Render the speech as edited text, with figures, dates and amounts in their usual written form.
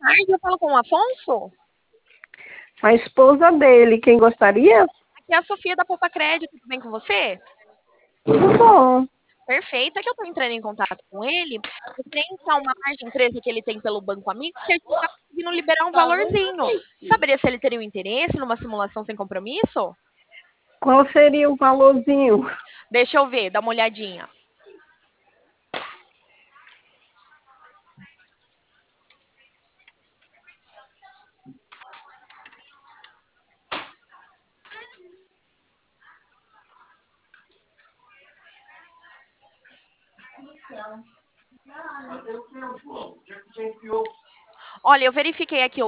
tarde, eu falo com o Afonso. A esposa dele, quem gostaria? Aqui é a Sofia da Poupa Crédito, tudo bem com você? Tudo bom. Perfeito, é que eu tô entrando em contato com ele, referente a uma empresa que ele tem pelo Banco Amigo, que a gente tá conseguindo liberar um valorzinho. Saberia se ele teria um interesse numa simulação sem compromisso? Qual seria o valorzinho? Deixa eu ver, dá uma olhadinha. Olha, eu verifiquei aqui o